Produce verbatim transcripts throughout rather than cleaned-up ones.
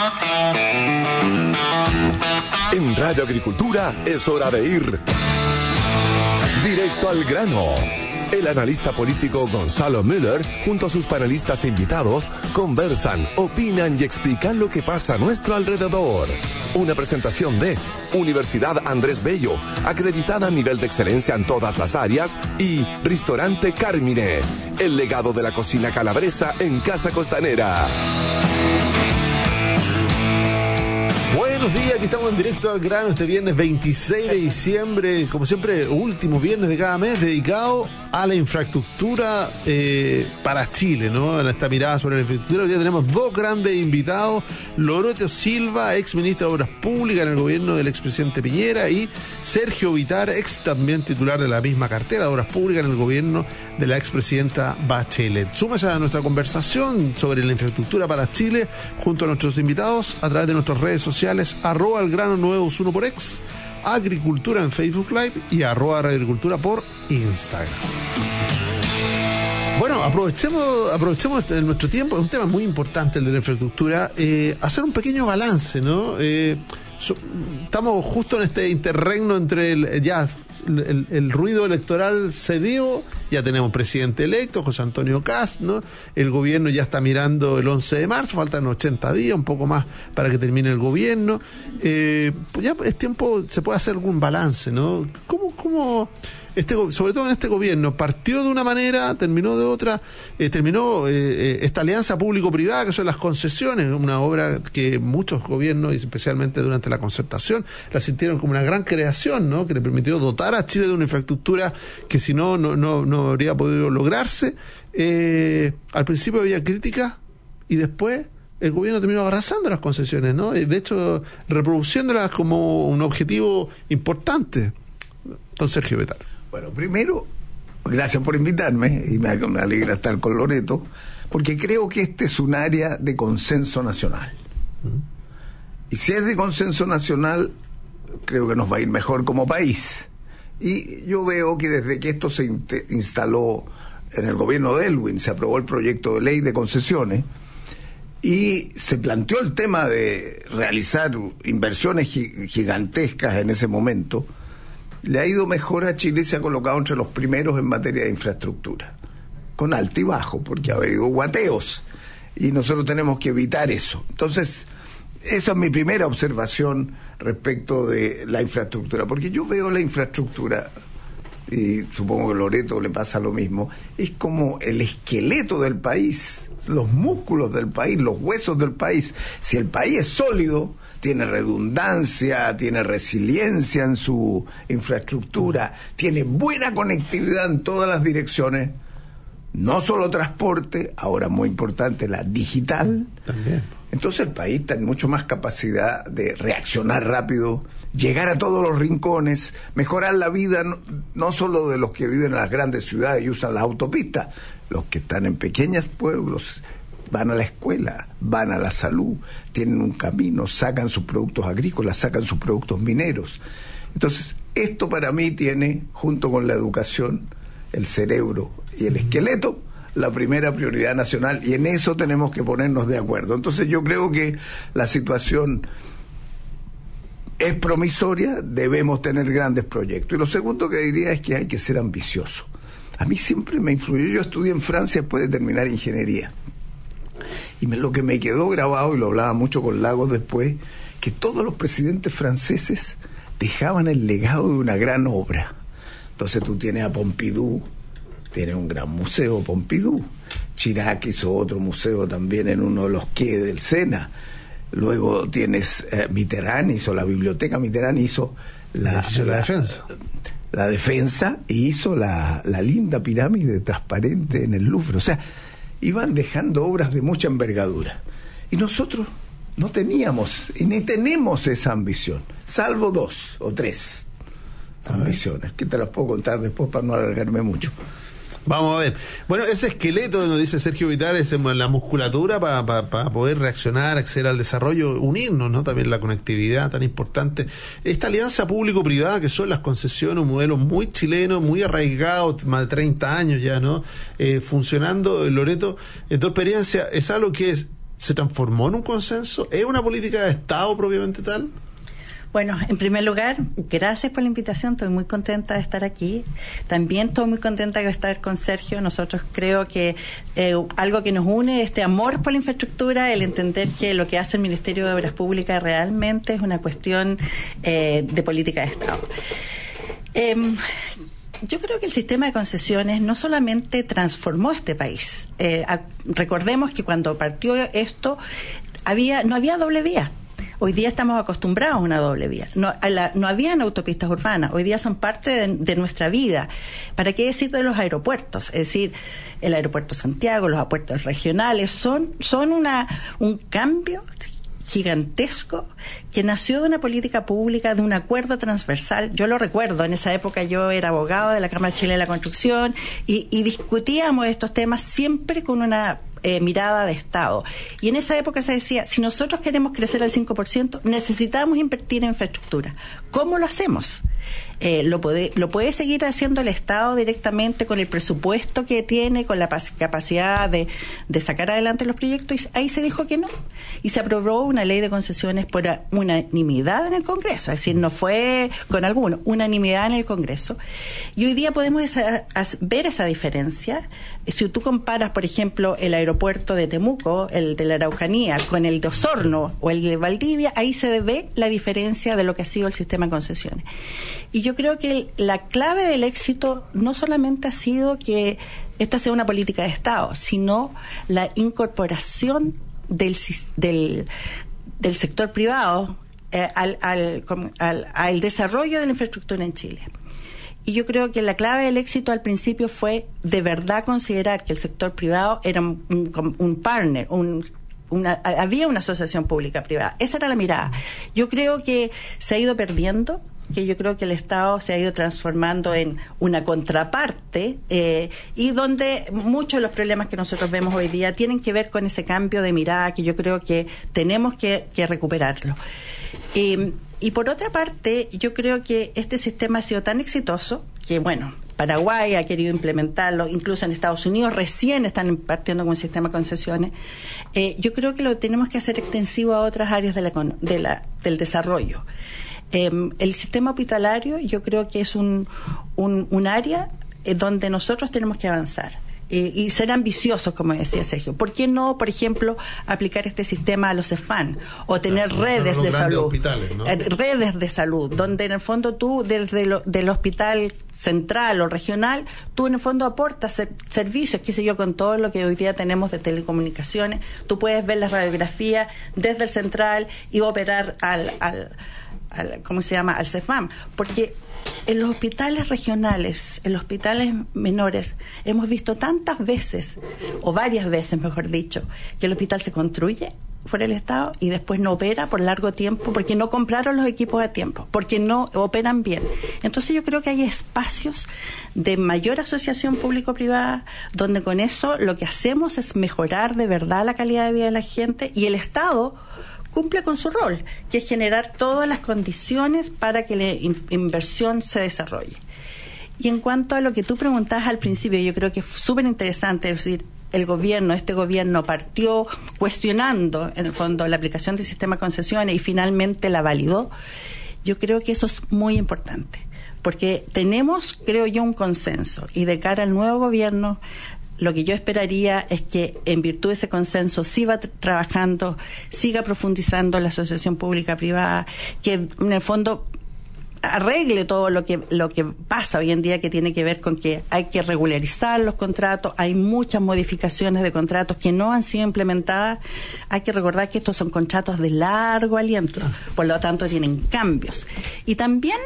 En Radio Agricultura es hora de ir directo al grano. El analista político Gonzalo Müller, junto a sus panelistas e invitados, conversan, opinan y explican lo que pasa a nuestro alrededor. Una presentación de Universidad Andrés Bello, acreditada a nivel de excelencia en todas las áreas, y Ristorante Carmine, el legado de la cocina calabresa en Casa Costanera. Buenos días, aquí estamos en directo al grano este viernes veintiséis de diciembre, como siempre, último viernes de cada mes, dedicado a la infraestructura eh, para Chile, ¿no? En esta mirada sobre la infraestructura, hoy día tenemos dos grandes invitados: Loreto Silva, ex ministra de Obras Públicas en el gobierno del expresidente Piñera, y Sergio Vitar, ex también titular de la misma cartera de Obras Públicas en el gobierno de la expresidenta Bachelet. Súmase a nuestra conversación sobre la infraestructura para Chile junto a nuestros invitados a través de nuestras redes sociales, arroba el grano nueve uno por ex, Agricultura en Facebook Live y arroba Radio Agricultura por Instagram. Bueno, aprovechemos, aprovechemos este, nuestro tiempo, es un tema muy importante el de la infraestructura, eh, hacer un pequeño balance, ¿no? Eh, so, estamos justo en este interregno entre el, ya el, el ruido electoral se dio, ya tenemos presidente electo, José Antonio Kast, ¿no? El gobierno ya está mirando el once de marzo, faltan ochenta días, un poco más para que termine el gobierno. Eh, pues ya es tiempo, se puede hacer algún balance, ¿no? ¿Cómo, cómo este, sobre todo en este gobierno, partió de una manera, terminó de otra, eh, terminó eh, esta alianza público-privada, que son las concesiones, una obra que muchos gobiernos, y especialmente durante la concertación, la sintieron como una gran creación, ¿no? Que le permitió dotar a Chile de una infraestructura que si no, no, no, no habría podido lograrse. Eh, al principio había críticas y después el gobierno terminó abrazando las concesiones, ¿no? De hecho, reproduciéndolas como un objetivo importante. Don Sergio Vitar. Bueno, primero, gracias por invitarme, y me alegra estar con Loreto, porque creo que este es un área de consenso nacional. ¿Mm? Y si es de consenso nacional, creo que nos va a ir mejor como país. Y yo veo que desde que esto se instaló en el gobierno de Elwin, se aprobó el proyecto de ley de concesiones, y se planteó el tema de realizar inversiones gigantescas en ese momento, le ha ido mejor a Chile y se ha colocado entre los primeros en materia de infraestructura, con alto y bajo, porque ha habido guateos, y nosotros tenemos que evitar eso. Entonces, esa es mi primera observación respecto de la infraestructura, porque yo veo la infraestructura, y supongo que a Loreto le pasa lo mismo, es como el esqueleto del país, los músculos del país, los huesos del país. Si el país es sólido, tiene redundancia, tiene resiliencia en su infraestructura, tiene buena conectividad en todas las direcciones, no solo transporte, ahora muy importante la digital. También. Entonces el país tiene mucho más capacidad de reaccionar rápido, llegar a todos los rincones, mejorar la vida no, no solo de los que viven en las grandes ciudades y usan las autopistas, los que están en pequeños pueblos, van a la escuela, van a la salud, tienen un camino, sacan sus productos agrícolas, sacan sus productos mineros. Entonces, esto para mí tiene, junto con la educación, el cerebro y el esqueleto, la primera prioridad nacional, y en eso tenemos que ponernos de acuerdo. Entonces yo creo que la situación es promisoria, debemos tener grandes proyectos. Y lo segundo que diría es que hay que ser ambicioso. A mí siempre me influyó, yo estudié en Francia después de terminar ingeniería, y me, lo que me quedó grabado, y lo hablaba mucho con Lagos después, que todos los presidentes franceses dejaban el legado de una gran obra. Entonces tú tienes a Pompidou, tienes un gran museo, Pompidou. Chirac hizo otro museo también en uno de los quais del Sena. Luego tienes eh, Mitterrand, hizo la biblioteca, Mitterrand hizo la, la, la defensa. La defensa, y hizo la, la linda pirámide transparente en el Louvre. O sea, iban dejando obras de mucha envergadura. Y nosotros no teníamos, y ni tenemos esa ambición, salvo dos o tres ambiciones, que te las puedo contar después para no alargarme mucho. Vamos a ver. Bueno, ese esqueleto, nos dice Sergio Vitar, es la musculatura para pa, pa poder reaccionar, acceder al desarrollo, unirnos, ¿no? También la conectividad tan importante. Esta alianza público-privada, que son las concesiones, un modelo muy chileno, muy arraigado, más de treinta años ya, ¿no? Eh, funcionando, Loreto, en tu experiencia, ¿es algo que es, se transformó en un consenso? ¿Es una política de Estado propiamente tal? Bueno, en primer lugar, gracias por la invitación, estoy muy contenta de estar aquí. También estoy muy contenta de estar con Sergio. Nosotros creo que eh, algo que nos une es este amor por la infraestructura, el entender que lo que hace el Ministerio de Obras Públicas realmente es una cuestión eh, de política de Estado. Eh, Yo creo que el sistema de concesiones no solamente transformó este país. Eh, a, recordemos que cuando partió esto, había no había doble vía. Hoy día estamos acostumbrados a una doble vía. No, a la, no habían autopistas urbanas. Hoy día son parte de, de nuestra vida. ¿Para qué decir de los aeropuertos? Es decir, el aeropuerto Santiago, los aeropuertos regionales, son, son una, un cambio gigantesco que nació de una política pública, de un acuerdo transversal. Yo lo recuerdo, en esa época yo era abogado de la Cámara Chilena de la Construcción y, y discutíamos estos temas siempre con una eh, mirada de Estado. Y en esa época se decía, si nosotros queremos crecer al cinco por ciento, necesitamos invertir en infraestructura. ¿Cómo lo hacemos? Eh, lo, puede, lo puede seguir haciendo el Estado directamente con el presupuesto que tiene, con la capacidad de, de sacar adelante los proyectos, y ahí se dijo que no. Y se aprobó una ley de concesiones por unanimidad en el Congreso, es decir, no fue con alguno, unanimidad en el Congreso. Y hoy día podemos esa, as, ver esa diferencia. Si tú comparas, por ejemplo, el aeropuerto de Temuco, el de la Araucanía, con el de Osorno o el de Valdivia, ahí se ve la diferencia de lo que ha sido el sistema de concesiones. Y yo creo que el, la clave del éxito no solamente ha sido que esta sea una política de Estado, sino la incorporación del, del, del sector privado eh, al, al, al, al desarrollo de la infraestructura en Chile. Y yo creo que la clave del éxito al principio fue de verdad considerar que el sector privado era un, un, un partner, un Una, había una asociación pública-privada. Esa era la mirada. Yo creo que se ha ido perdiendo, que yo creo que el Estado se ha ido transformando en una contraparte eh, y donde muchos de los problemas que nosotros vemos hoy día tienen que ver con ese cambio de mirada que yo creo que tenemos que, que recuperarlo. Eh, y por otra parte, yo creo que este sistema ha sido tan exitoso que, bueno, Paraguay ha querido implementarlo, incluso en Estados Unidos recién están partiendo con un sistema de concesiones. Eh, yo creo que lo tenemos que hacer extensivo a otras áreas de la, de la, del desarrollo. Eh, el sistema hospitalario yo creo que es un, un, un área eh, donde nosotros tenemos que avanzar. Eh, y ser ambiciosos, como decía Sergio. ¿Por qué no, por ejemplo, aplicar este sistema a los C E F A N o tener claro, redes de salud, ¿no? eh, redes de salud, donde en el fondo tú desde lo, del hospital central o regional, tú en el fondo aportas ser, servicios, qué sé yo, con todo lo que hoy día tenemos de telecomunicaciones, tú puedes ver la radiografía desde el central y operar al, al, al ¿cómo se llama?, al C E F A M, porque en los hospitales regionales, en los hospitales menores, hemos visto tantas veces, o varias veces, mejor dicho, que el hospital se construye por el Estado y después no opera por largo tiempo porque no compraron los equipos a tiempo, porque no operan bien. Entonces yo creo que hay espacios de mayor asociación público-privada donde con eso lo que hacemos es mejorar de verdad la calidad de vida de la gente y el Estado cumple con su rol, que es generar todas las condiciones para que la in- inversión se desarrolle. Y en cuanto a lo que tú preguntabas al principio, yo creo que es súper interesante, es decir, el gobierno, este gobierno partió cuestionando, en el fondo, la aplicación del sistema de concesiones y finalmente la validó. Yo creo que eso es muy importante, porque tenemos, creo yo, un consenso, y de cara al nuevo gobierno, lo que yo esperaría es que en virtud de ese consenso siga tra- trabajando, siga profundizando la asociación pública-privada, que en el fondo arregle todo lo que lo que pasa hoy en día, que tiene que ver con que hay que regularizar los contratos, hay muchas modificaciones de contratos que no han sido implementadas. Hay que recordar que estos son contratos de largo aliento, por lo tanto tienen cambios. Y también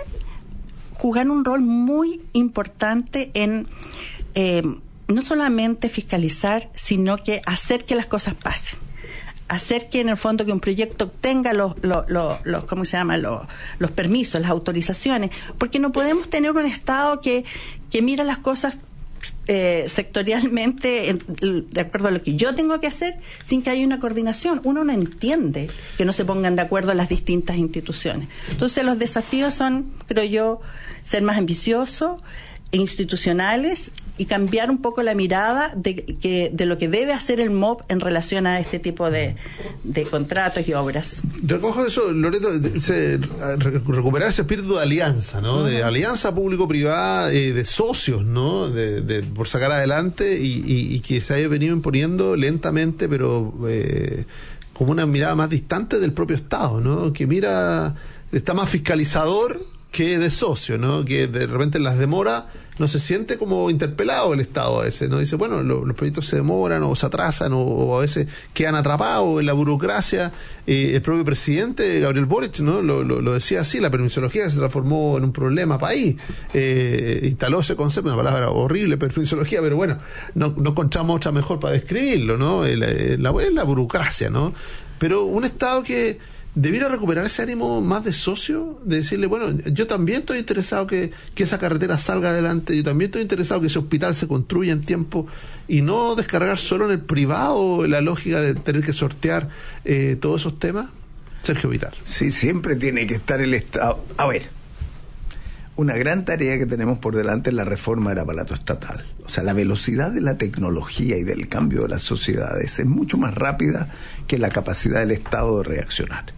jugar un rol muy importante en eh, no solamente fiscalizar, sino que hacer que las cosas pasen. Hacer que en el fondo que un proyecto obtenga los, los, los, los ¿cómo se llama? Los, los permisos, las autorizaciones, porque no podemos tener un Estado que, que mira las cosas eh, sectorialmente en, de acuerdo a lo que yo tengo que hacer, sin que haya una coordinación. Uno no entiende que no se pongan de acuerdo las distintas instituciones. Entonces los desafíos son, creo yo, ser más ambiciosos, institucionales y cambiar un poco la mirada de, que, de lo que debe hacer el M O P en relación a este tipo de, de contratos y obras. Recojo eso, Loreto, dice, recuperar ese espíritu de alianza, ¿no? Uh-huh. De alianza público-privada, eh, de socios, ¿no? De, de, por sacar adelante y, y, y que se haya venido imponiendo lentamente, pero eh, como una mirada más distante del propio Estado, ¿no? Que mira, está más fiscalizador que de socio, ¿no? Que de repente en las demoras no se siente como interpelado el Estado a veces, ¿no? Dice, bueno, lo, los proyectos se demoran o se atrasan o, o a veces quedan atrapados en la burocracia. Eh, el propio presidente, Gabriel Boric, ¿no? Lo, lo, lo decía así, la permisología se transformó en un problema país. Eh, instaló ese concepto, una palabra horrible, permisología, pero bueno, no, no encontramos otra mejor para describirlo, ¿no? La, la, la burocracia, ¿no? Pero un Estado que debiera recuperar ese ánimo más de socio, de decirle, bueno, yo también estoy interesado que, que esa carretera salga adelante, yo también estoy interesado que ese hospital se construya en tiempo, y no descargar solo en el privado la lógica de tener que sortear eh, todos esos temas. Sergio Vitar. Sí, siempre tiene que estar el Estado. A ver, una gran tarea que tenemos por delante es la reforma del aparato estatal. O sea, la velocidad de la tecnología y del cambio de las sociedades es mucho más rápida que la capacidad del Estado de reaccionar.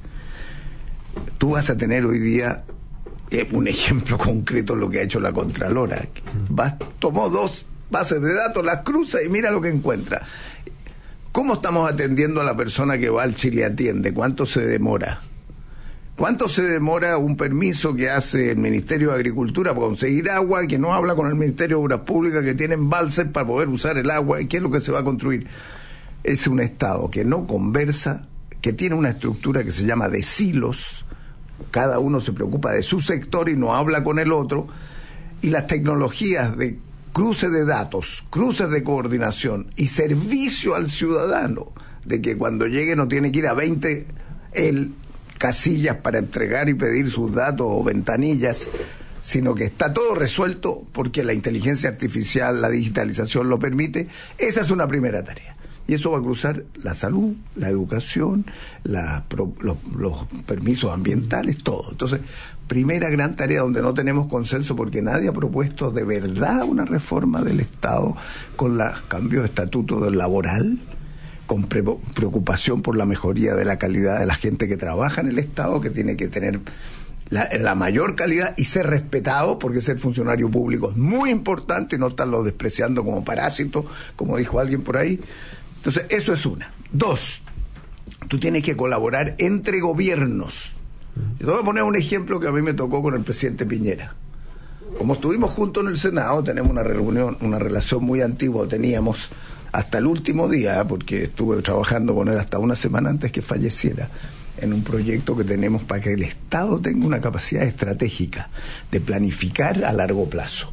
Tú vas a tener hoy día eh, un ejemplo concreto de lo que ha hecho la Contralora. Vas, tomó dos bases de datos, las cruza y mira lo que encuentra. ¿Cómo estamos atendiendo a la persona que va al Chile Atiende? ¿Cuánto se demora? ¿Cuánto se demora un permiso que hace el Ministerio de Agricultura para conseguir agua, que no habla con el Ministerio de Obras Públicas, que tiene embalses para poder usar el agua? ¿Y qué es lo que se va a construir? Es un Estado que no conversa, que tiene una estructura que se llama de silos, cada uno se preocupa de su sector y no habla con el otro, y las tecnologías de cruce de datos, cruces de coordinación y servicio al ciudadano, de que cuando llegue no tiene que ir a veinte el, casillas para entregar y pedir sus datos o ventanillas, sino que está todo resuelto porque la inteligencia artificial, la digitalización lo permite. Esa es una primera tarea. Y eso va a cruzar la salud, la educación, la, pro, los, los permisos ambientales, todo. Entonces, primera gran tarea donde no tenemos consenso porque nadie ha propuesto de verdad una reforma del Estado con los cambios de estatuto del laboral, con pre preocupación por la mejoría de la calidad de la gente que trabaja en el Estado, que tiene que tener la, la mayor calidad y ser respetado, porque ser funcionario público es muy importante y no estarlo despreciando como parásito, como dijo alguien por ahí. Entonces, eso es una. Dos, tú tienes que colaborar entre gobiernos. Yo te voy a poner un ejemplo que a mí me tocó con el presidente Piñera. Como estuvimos juntos en el Senado, tenemos una reunión, una relación muy antigua, teníamos hasta el último día, porque estuve trabajando con él hasta una semana antes que falleciera, en un proyecto que tenemos para que el Estado tenga una capacidad estratégica de planificar a largo plazo.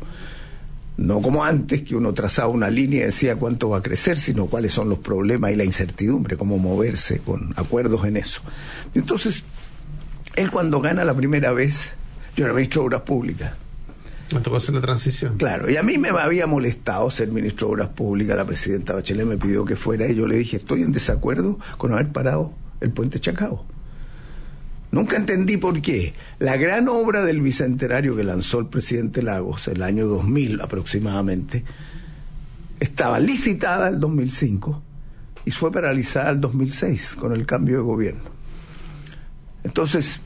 No como antes, que uno trazaba una línea y decía cuánto va a crecer, sino cuáles son los problemas y la incertidumbre, cómo moverse con acuerdos en eso. Entonces, él cuando gana la primera vez, yo era ministro de Obras Públicas. Me tocó hacer la transición. Claro, y a mí me había molestado ser ministro de Obras Públicas, la presidenta Bachelet me pidió que fuera y yo le dije, estoy en desacuerdo con haber parado el puente Chacao. Nunca entendí por qué. La gran obra del Bicentenario que lanzó el presidente Lagos, el año dos mil aproximadamente, estaba licitada el dos mil cinco y fue paralizada el dos mil seis con el cambio de gobierno. Entonces,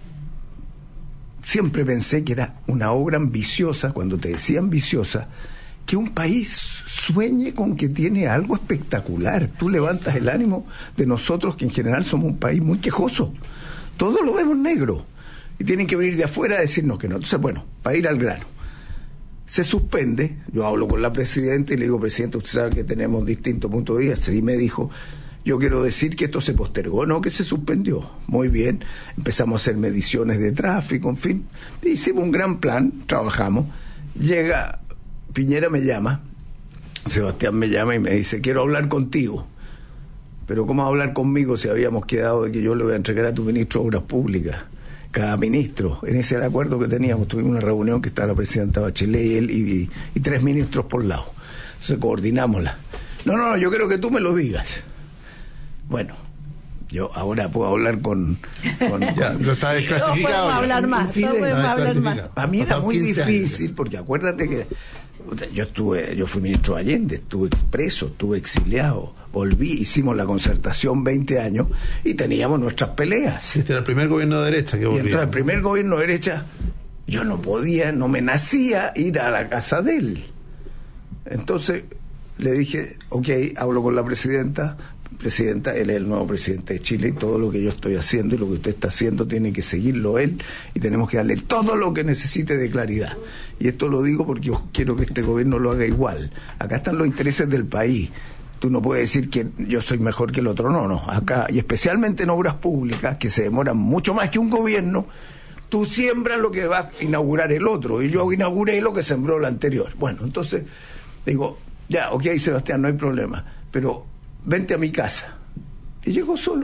siempre pensé que era una obra ambiciosa, cuando te decía ambiciosa, que un país sueñe con que tiene algo espectacular. Tú levantas el ánimo de nosotros, que en general somos un país muy quejoso. Todo lo vemos negro. Y tienen que venir de afuera a decirnos que no. Entonces, bueno, para ir al grano. Se suspende. Yo hablo con la presidenta y le digo, presidente, usted sabe que tenemos distintos puntos de vista. Y me dijo, yo quiero decir que esto se postergó, no que se suspendió. Muy bien. Empezamos a hacer mediciones de tráfico, en fin. Hicimos un gran plan, trabajamos. Llega, Piñera me llama, Sebastián me llama y me dice, quiero hablar contigo. Pero ¿cómo hablar conmigo si habíamos quedado de que yo le voy a entregar a tu ministro de Obras Públicas? Cada ministro, en ese acuerdo que teníamos, tuvimos una reunión que estaba la presidenta Bachelet y él y, y tres ministros por lado. Entonces coordinámosla. No, no, no, yo quiero que tú me lo digas. Bueno, yo ahora puedo hablar con... con ya, no está desclasificado. No podemos hablar más, no podemos hablar más. A mí era muy difícil, porque acuérdate que Yo estuve, yo fui ministro de Allende, estuve preso, estuve exiliado, volví, hicimos la concertación veinte años y teníamos nuestras peleas. Este era el primer gobierno de derecha que volvía. Y entonces el primer gobierno de derecha, yo no podía, no me nacía ir a la casa de él. Entonces le dije, ok, hablo con la presidenta. Presidenta, él es el nuevo presidente de Chile y todo lo que yo estoy haciendo y lo que usted está haciendo tiene que seguirlo él y tenemos que darle todo lo que necesite de claridad. Y esto lo digo porque yo quiero que este gobierno lo haga igual. Acá están los intereses del país. Tú no puedes decir que yo soy mejor que el otro, no, no. Acá, y especialmente en obras públicas que se demoran mucho más que un gobierno, tú siembras lo que va a inaugurar el otro y yo inauguré lo que sembró el anterior. Bueno, entonces digo, ya, ok, Sebastián, no hay problema, pero vente a mi casa. Y llegó solo.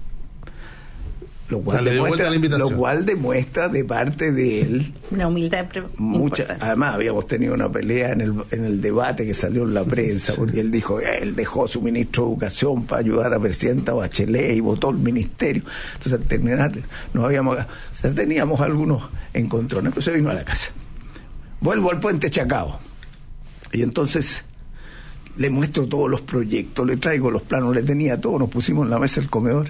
Lo cual, o sea, demuestra, lo cual demuestra de parte de él una humildad mucha. Además, habíamos tenido una pelea en el, en el debate que salió en la prensa, porque él dijo, él dejó su ministro de Educación para ayudar a Presidenta Bachelet y votó el ministerio. Entonces, al terminar, nos habíamos, o sea, teníamos algunos encontrones. Entonces vino a la casa. Vuelvo al puente Chacao. Y entonces le muestro todos los proyectos, le traigo los planos, le tenía todo, nos pusimos en la mesa del comedor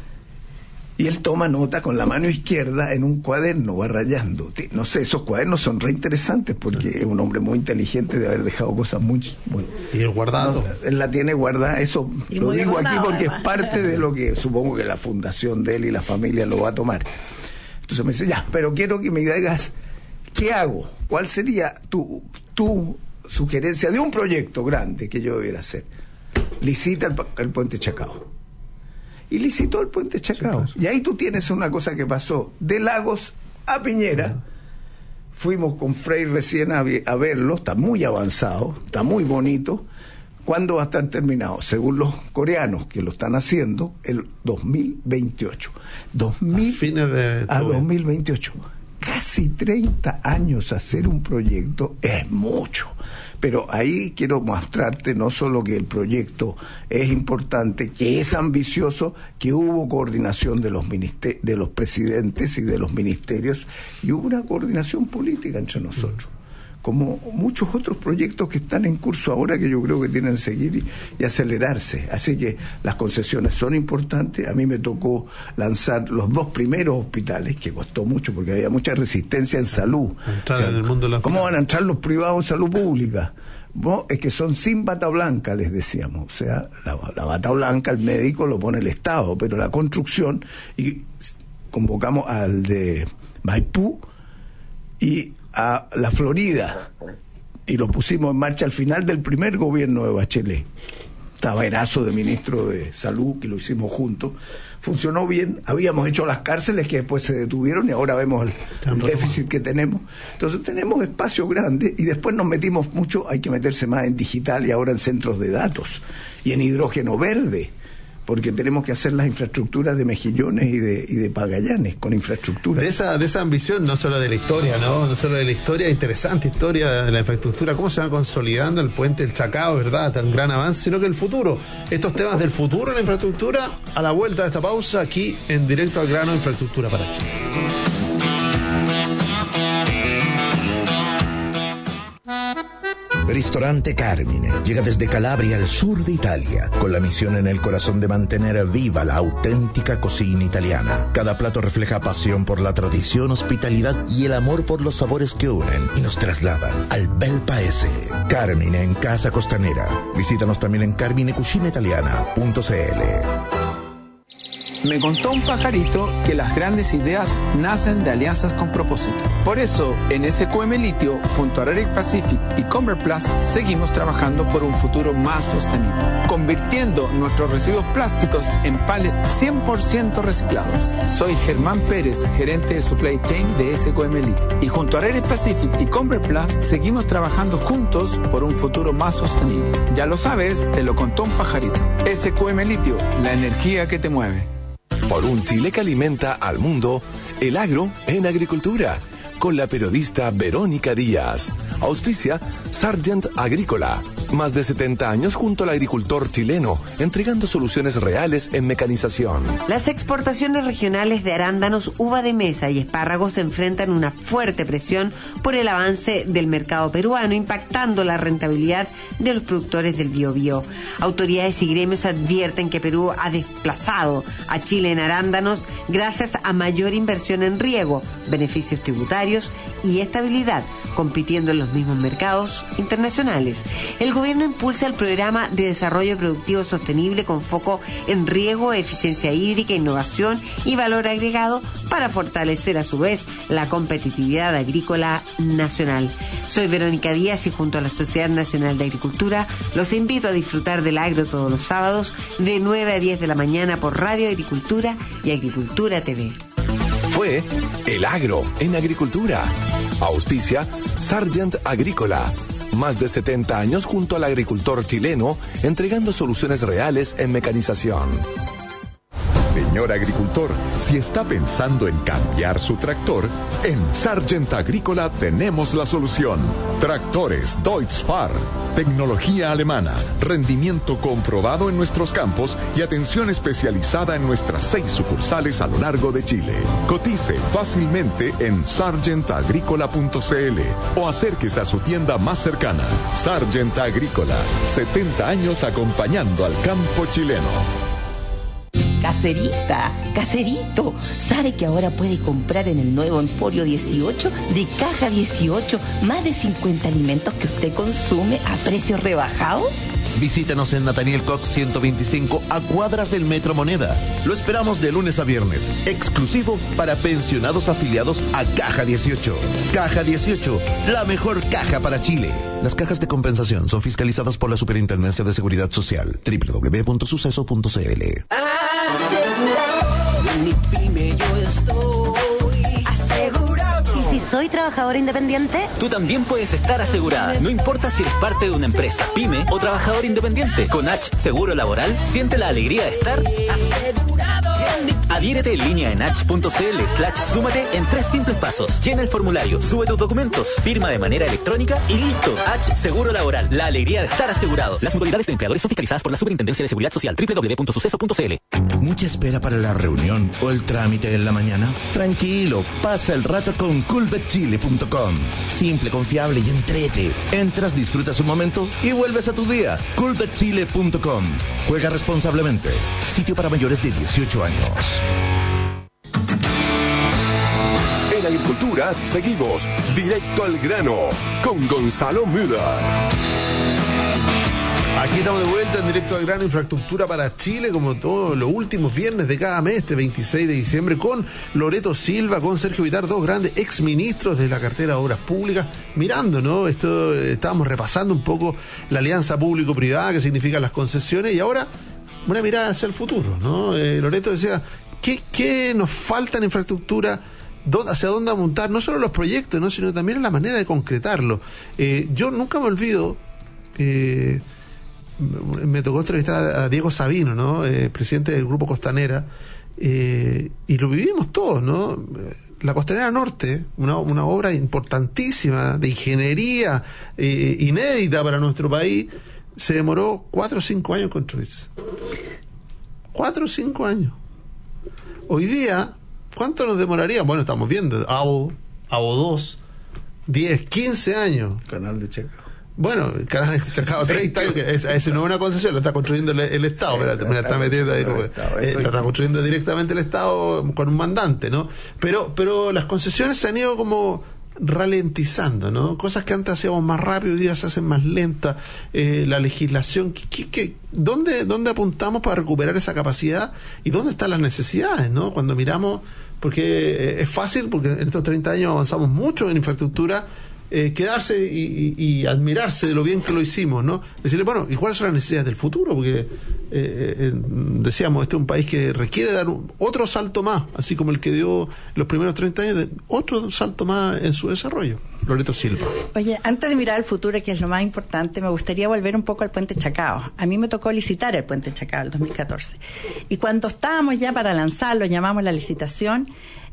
y él toma nota con la mano izquierda en un cuaderno, va rayando. No sé, esos cuadernos son re interesantes porque es un hombre muy inteligente de haber dejado cosas muy... Bueno, y el guardado. No, él la tiene guardada, eso y lo digo aquí porque además es parte de lo que supongo que la fundación de él y la familia lo va a tomar. Entonces me dice, ya, pero quiero que me digas, ¿qué hago? ¿Cuál sería tu... tu sugerencia de un proyecto grande que yo debiera hacer? Licita el, el puente Chacao. Y licitó el puente Chacao. Sí, claro. Y ahí tú tienes una cosa que pasó. De Lagos a Piñera, uh-huh. Fuimos con Frey recién a, a verlo, está muy avanzado, está muy bonito. ¿Cuándo va a estar terminado? Según los coreanos que lo están haciendo, el dos mil veintiocho. dos mil, a fines de a dos mil veintiocho. Casi treinta años hacer un proyecto es mucho, pero ahí quiero mostrarte no solo que el proyecto es importante, que es ambicioso, que hubo coordinación de los minister- de los presidentes y de los ministerios y hubo una coordinación política entre nosotros, como muchos otros proyectos que están en curso ahora que yo creo que tienen que seguir y, y acelerarse. Así que las concesiones son importantes. A mí me tocó lanzar los dos primeros hospitales, que costó mucho porque había mucha resistencia en salud. Entrar o sea, en el mundo de la... ¿Cómo van a entrar los privados en salud pública? No, es que son sin bata blanca, les decíamos. O sea, la, la bata blanca el médico lo pone el Estado, pero la construcción, y convocamos al de Maipú y a la Florida y lo pusimos en marcha al final del primer gobierno de Bachelet. Estaba Erazo de ministro de Salud, que lo hicimos juntos. Funcionó bien. Habíamos hecho las cárceles que después se detuvieron y ahora vemos el, el déficit que tenemos. Entonces tenemos espacio grande y después nos metimos mucho, hay que meterse más en digital y ahora en centros de datos y en hidrógeno verde, porque tenemos que hacer las infraestructuras de Mejillones y de, y de Pagallanes con infraestructura. De esa, de esa ambición, no solo de la historia, ¿no? No solo de la historia, interesante historia de la infraestructura, cómo se va consolidando el puente del Chacao, ¿verdad? Tan gran avance, sino que el futuro. Estos temas del futuro en la infraestructura, a la vuelta de esta pausa, aquí en Directo al Grano, Infraestructura para Chile. Ristorante Carmine llega desde Calabria al sur de Italia, con la misión en el corazón de mantener viva la auténtica cocina italiana. Cada plato refleja pasión por la tradición, hospitalidad y el amor por los sabores que unen y nos trasladan al bel paese. Carmine en Casa Costanera. Visítanos también en carmine cucina italiana punto c l. Me contó un pajarito que las grandes ideas nacen de alianzas con propósito. Por eso, en S Q M Litio, junto a Raric Pacific y Converplus, seguimos trabajando por un futuro más sostenible, convirtiendo nuestros residuos plásticos en pallets cien por ciento reciclados. Soy Germán Pérez, gerente de Supply Chain de S Q M Litio. Y junto a Raric Pacific y Converplus, seguimos trabajando juntos por un futuro más sostenible. Ya lo sabes, te lo contó un pajarito. S Q M Litio, la energía que te mueve. Por un Chile que alimenta al mundo, el agro en agricultura. con la periodista Verónica Díaz. Auspicia Sargent Agrícola. Más de setenta años junto al agricultor chileno, entregando soluciones reales en mecanización. Las exportaciones regionales de arándanos, uva de mesa y espárragos se enfrentan una fuerte presión por el avance del mercado peruano, impactando la rentabilidad de los productores del Biobío. Autoridades y gremios advierten que Perú ha desplazado a Chile en arándanos gracias a mayor inversión en riego, beneficios tributarios y estabilidad, compitiendo en los mismos mercados internacionales. El gobierno impulsa el programa de desarrollo productivo sostenible con foco en riego, eficiencia hídrica, innovación y valor agregado para fortalecer a su vez la competitividad agrícola nacional. Soy Verónica Díaz y junto a la Sociedad Nacional de Agricultura los invito a disfrutar del agro todos los sábados de nueve a diez de la mañana por Radio Agricultura y Agricultura T V. Fue El Agro en Agricultura. Auspicia Sargent Agrícola. Más de setenta años junto al agricultor chileno, entregando soluciones reales en mecanización. Señor agricultor, si está pensando en cambiar su tractor, en Sargent Agrícola tenemos la solución. Tractores Deutz-Fahr, tecnología alemana, rendimiento comprobado en nuestros campos y atención especializada en nuestras seis sucursales a lo largo de Chile. Cotice fácilmente en sargent agrícola punto c l o acérquese a su tienda más cercana. Sargent Agrícola, setenta años acompañando al campo chileno. Caserita, caserito, ¿sabe que ahora puede comprar en el nuevo Emporio dieciocho de Caja dieciocho más de cincuenta alimentos que usted consume a precios rebajados? Visítanos en Nathaniel Cox ciento veinticinco a cuadras del Metro Moneda. Lo esperamos de lunes a viernes, exclusivo para pensionados afiliados a Caja dieciocho. Caja dieciocho, la mejor caja para Chile. Las cajas de compensación son fiscalizadas por la Superintendencia de Seguridad Social. doble u doble u doble u punto suceso punto c l. En mi pyme yo estoy asegurado. ¿Y si soy trabajador independiente? Tú también puedes estar asegurada. No importa si eres parte de una empresa, pyme o trabajador independiente. Con H Seguro Laboral, siente la alegría de estar asegurado. Adhiérete en línea en h punto c l slash súmate en tres simples pasos. Llena el formulario, sube tus documentos, firma de manera electrónica y listo. H Seguro Laboral, la alegría de estar asegurado. Las modalidades de empleadores son fiscalizadas por la Superintendencia de Seguridad Social. doble u doble u doble u punto suceso punto c l. ¿Mucha espera para la reunión o el trámite en la mañana? Tranquilo, pasa el rato con coolbet chile punto com. Simple, confiable y entrete. Entras, disfrutas un momento y vuelves a tu día. coolbet chile punto com. Juega responsablemente. Sitio para mayores de dieciocho años. En Agricultura seguimos directo al grano con Gonzalo Müller. Aquí estamos de vuelta en Directo al Grano, Infraestructura para Chile, como todos los últimos viernes de cada mes, este veintiséis de diciembre, con Loreto Silva, con Sergio Vitar, dos grandes exministros de la cartera de Obras Públicas, mirando, ¿no? Esto, estábamos repasando un poco la alianza público-privada, que significan las concesiones, y ahora una mirada hacia el futuro, ¿no? Eh, Loreto decía, ¿qué, qué nos falta en infraestructura? ¿Hacia dónde apuntar? No solo los proyectos, ¿no? Sino también en la manera de concretarlo. Eh, yo nunca me olvido... Eh, me tocó entrevistar a Diego Sabino, ¿no? Eh, presidente del Grupo Costanera, eh, y lo vivimos todos, ¿no? La Costanera Norte, una, una obra importantísima de ingeniería eh, inédita para nuestro país, se demoró cuatro o cinco años en construirse. Cuatro o cinco años. Hoy día, ¿cuánto nos demoraría? Bueno, estamos viendo, AVO, AVO dos, diez, quince años. Canal de Checa. Bueno, el canal de Cercado treinta años, que es, es no es una concesión, lo está construyendo el, el Estado, sí, pero me la está metiendo ahí, como, Estado, eh, lo está construyendo directamente el Estado con un mandante, ¿no? Pero, pero las concesiones se han ido como ralentizando, ¿no? Cosas que antes hacíamos más rápido, hoy día se hacen más lentas. Eh, la legislación, ¿qué, qué, qué, dónde, ¿dónde apuntamos para recuperar esa capacidad? ¿Y dónde están las necesidades, no? Cuando miramos, porque es fácil, porque en estos treinta años avanzamos mucho en infraestructura, Eh, quedarse y, y, y admirarse de lo bien que lo hicimos, ¿no? Decirle, bueno, ¿y cuáles son las necesidades del futuro? Porque eh, eh, decíamos, este es un país que requiere dar un, otro salto más, así como el que dio los primeros treinta años, de, otro salto más en su desarrollo. Loreto Silva. Oye, antes de mirar al futuro, que es lo más importante, me gustaría volver un poco al Puente Chacao. A mí me tocó licitar el Puente Chacao el dos mil catorce. Y cuando estábamos ya para lanzarlo, llamamos la licitación,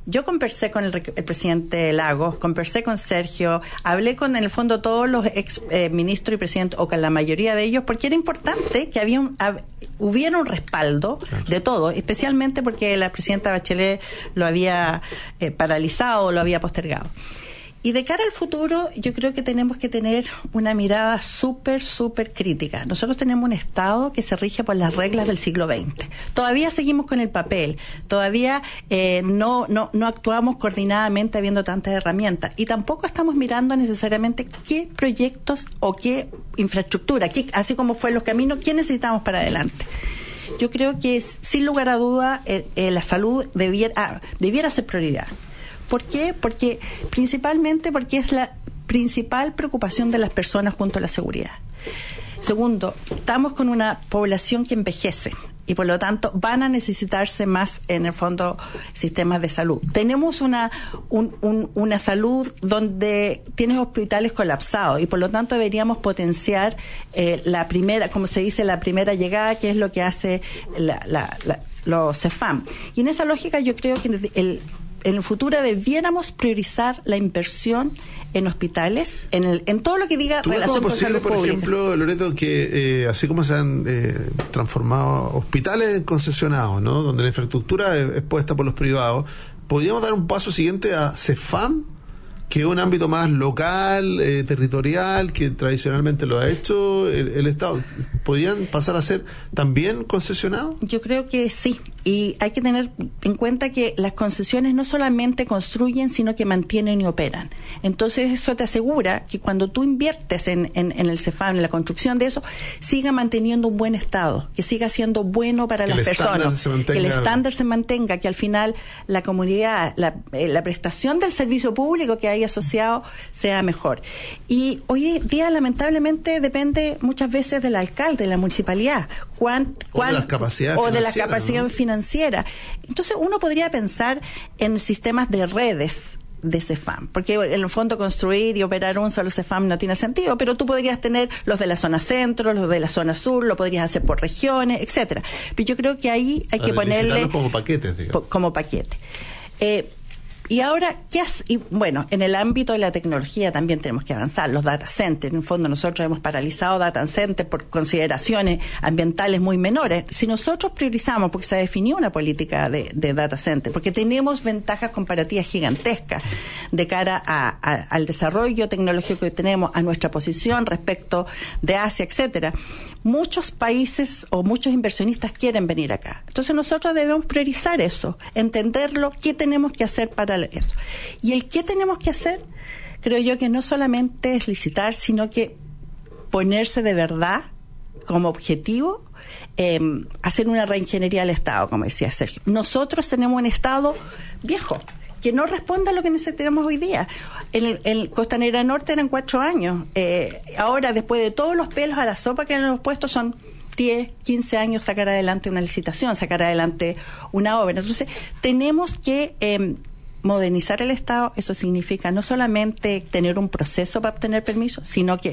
Yo conversé con el, el presidente Lagos, conversé con Sergio, hablé con, en el fondo, todos los ex eh, ministros y presidentes, o con la mayoría de ellos, porque era importante que había un, hab, hubiera un respaldo claro. de todo, especialmente porque la presidenta Bachelet lo había eh, paralizado, lo había postergado. Y de cara al futuro, yo creo que tenemos que tener una mirada súper, súper crítica. Nosotros tenemos un Estado que se rige por las reglas del siglo veinte. Todavía seguimos con el papel, todavía eh, no, no, no actuamos coordinadamente habiendo tantas herramientas, y tampoco estamos mirando necesariamente qué proyectos o qué infraestructura, qué, así como fue los caminos, qué necesitamos para adelante. Yo creo que, sin lugar a duda, eh, eh, la salud debiera, ah, debiera ser prioridad. ¿Por qué? Porque principalmente porque es la principal preocupación de las personas junto a la seguridad. Segundo, estamos con una población que envejece y por lo tanto van a necesitarse más, en el fondo, sistemas de salud. Tenemos una un, un, una salud donde tienes hospitales colapsados y por lo tanto deberíamos potenciar eh, la primera, como se dice, la primera llegada, que es lo que hace la, la, la, los CEFAM. Y en esa lógica yo creo que el en el futuro debiéramos priorizar la inversión en hospitales, en el, en todo lo que diga relación con salud por pública. Ejemplo, Loreto, que eh, así como se han eh, transformado hospitales en concesionados, ¿no?, donde la infraestructura es, es puesta por los privados, podríamos dar un paso siguiente a CEFAM, que es un ámbito más local, eh, territorial, que tradicionalmente lo ha hecho el, el Estado. ¿Podrían pasar a ser también concesionados? Yo creo que sí. Y hay que tener en cuenta que las concesiones no solamente construyen, sino que mantienen y operan. Entonces eso te asegura que cuando tú inviertes en, en, en el CEFAM, en la construcción de eso, siga manteniendo un buen estado, que siga siendo bueno para que las personas, que el estándar se mantenga, que al final la comunidad, la, eh, la prestación del servicio público que hay asociado sea mejor. Y hoy día lamentablemente depende muchas veces del alcalde, de la municipalidad, cuán, cuán, o de las capacidades o de la capacidad ¿no? financiera. Entonces uno podría pensar en sistemas de redes de CEFAM, porque en el fondo construir y operar un solo CEFAM no tiene sentido, pero tú podrías tener los de la zona centro, los de la zona sur, lo podrías hacer por regiones, etcétera. Pero yo creo que ahí hay que ponerle como paquetes, digamos. Po, como paquete. Eh, Y ahora, ¿qué hace? Y bueno, en el ámbito de la tecnología también tenemos que avanzar. Los data centers, en el fondo nosotros hemos paralizado data centers por consideraciones ambientales muy menores. Si nosotros priorizamos, porque se ha definido una política de, de data center, porque tenemos ventajas comparativas gigantescas de cara a, a, al desarrollo tecnológico que tenemos, a nuestra posición respecto de Asia, etcétera, muchos países o muchos inversionistas quieren venir acá. Entonces nosotros debemos priorizar eso, entenderlo, qué tenemos que hacer para eso. Y el qué tenemos que hacer, creo yo que no solamente es licitar, sino que ponerse de verdad como objetivo eh, hacer una reingeniería del Estado, como decía Sergio. Nosotros tenemos un Estado viejo que no responde a lo que necesitamos hoy día. En el, en Costanera Norte eran cuatro años. Eh, ahora, después de todos los pelos a la sopa que han puesto, son diez, quince años sacar adelante una licitación, sacar adelante una obra. Entonces, tenemos que eh, modernizar el Estado. Eso significa no solamente tener un proceso para obtener permiso, sino que,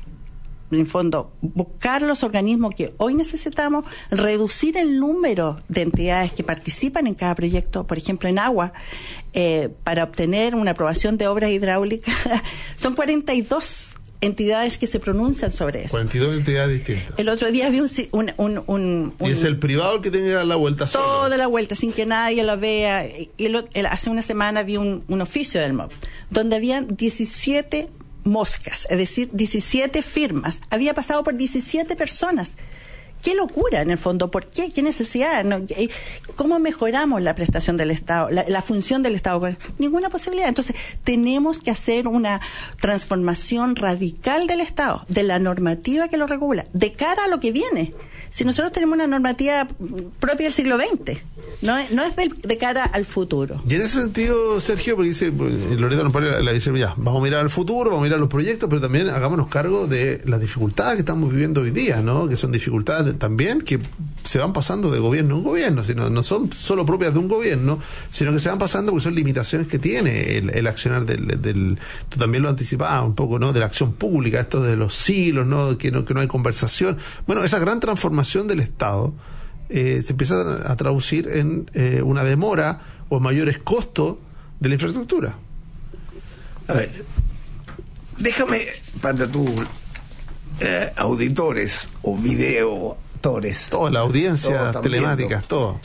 en el fondo, buscar los organismos que hoy necesitamos, reducir el número de entidades que participan en cada proyecto. Por ejemplo, en agua, eh, para obtener una aprobación de obras hidráulicas, son cuarenta y dos entidades que se pronuncian sobre eso. cuarenta y dos entidades distintas. El otro día vi un... un, un, un, un y es el privado el que tiene que dar la vuelta solo. Toda la vuelta, sin que nadie lo vea. Y el, el, hace una semana vi un, un oficio del M O B, donde habían diecisiete moscas, es decir, diecisiete firmas. Había pasado por diecisiete personas. ¡Qué locura, en el fondo! ¿Por qué? ¿Qué necesidad? ¿No? ¿Cómo mejoramos la prestación del Estado, la, la función del Estado? Ninguna posibilidad. Entonces, tenemos que hacer una transformación radical del Estado, de la normativa que lo regula, de cara a lo que viene. Si nosotros tenemos una normativa propia del siglo veinte, no es, no es de, de cara al futuro. Y en ese sentido, Sergio, porque dice, Loreto nos pone la dice, ya, vamos a mirar al futuro, vamos a mirar los proyectos, pero también hagámonos cargo de las dificultades que estamos viviendo hoy día, ¿no? Que son dificultades de, también que se van pasando de gobierno en gobierno, sino no son solo propias de un gobierno, sino que se van pasando porque son limitaciones que tiene el, el accionar del, del, tú también lo anticipabas un poco, ¿no? De la acción pública, esto de los silos, ¿no? Que no, que no hay conversación. Bueno, esa gran transformación del Estado eh, se empieza a traducir en eh, una demora, o mayores costos de la infraestructura. A ver, déjame para tus eh, auditores o videotores, toda la audiencia telemática, todo.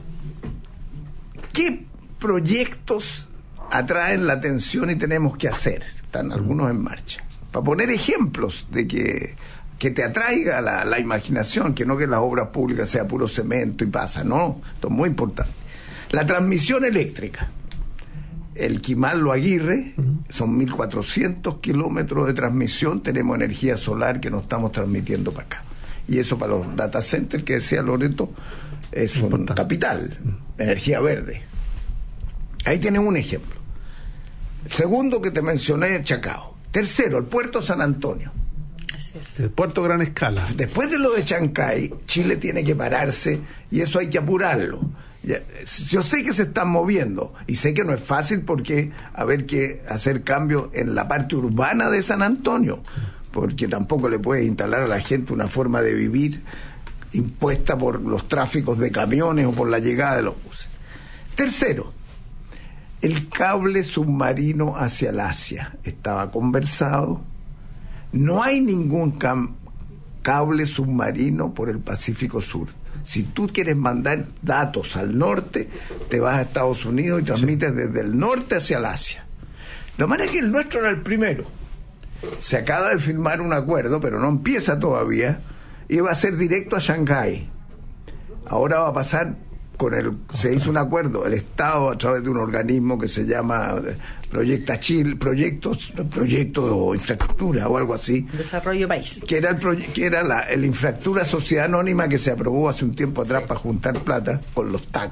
¿Qué proyectos atraen la atención y tenemos que hacer? Están algunos en marcha. Para poner ejemplos de que, que te atraiga la, la imaginación, que no que las obras públicas sea puro cemento y pasa, no, esto es muy importante. La transmisión eléctrica. El Quimal-Lo Aguirre, uh-huh. son mil cuatrocientos kilómetros de transmisión, tenemos energía solar que nos estamos transmitiendo para acá. Y eso para los data centers, que decía Loreto, es un capital, energía verde. Ahí tienen un ejemplo. El segundo que te mencioné, Chacao. Tercero, el puerto San Antonio. Así es. El puerto gran escala. Después de lo de Chancay, Chile tiene que pararse y eso hay que apurarlo. Yo sé que se están moviendo y sé que no es fácil porque haber que hacer cambios en la parte urbana de San Antonio, porque tampoco le puedes instalar a la gente una forma de vivir impuesta por los tráficos de camiones o por la llegada de los buses. Tercero, el cable submarino hacia el Asia estaba conversado. No hay ningún cam- cable submarino por el Pacífico Sur. Si tú quieres mandar datos al norte, te vas a Estados Unidos y transmites sí. desde el norte hacia el Asia. De manera que el nuestro era el primero. Se acaba de firmar un acuerdo, pero no empieza todavía, y va a ser directo a Shanghái. Ahora va a pasar con el... Se hizo un acuerdo, el Estado, a través de un organismo que se llama Proyecta Chile, proyectos, proyecto de infraestructura o algo así. Desarrollo País. Que era el proye- que era la, la infraestructura sociedad anónima que se aprobó hace un tiempo atrás sí. para juntar plata con los T A